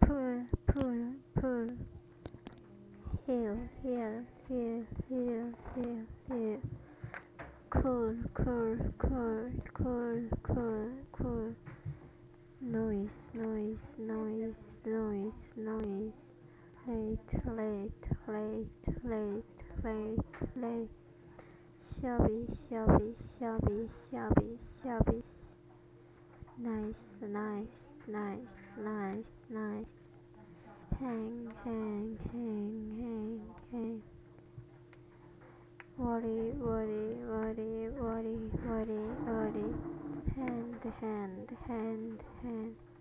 pull, pull, pull, heal, heal, heal, heal, heal, heal, cool, cool, cool, cool, cool, cool, noise, noise, noise, noise, noise, late, late, late, late, late, late, shabby, shabby, shabby, shabby, shabby, nice, nice, nice, nice, nice, hang, hang, hang, hang, hang, worry, worry, worry, worry, worry, worry, hand, hand, hand, hand,